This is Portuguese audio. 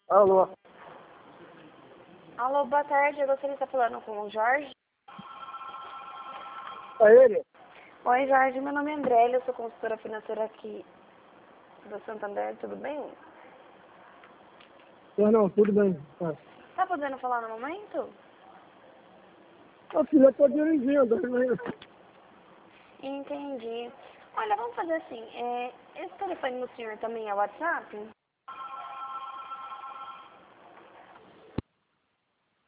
Alô, Alô, boa tarde. Eu gostaria de estar falando com o Jorge. é ele? Oi, Jorge. Meu nome é Andrélia. Eu sou consultora financeira aqui do Santander. Tudo bem? Não, tudo bem. Tá. Tá podendo falar no momento? A filha está dirigindo, né? Entendi. Olha, vamos fazer assim. Esse telefone do senhor também é WhatsApp?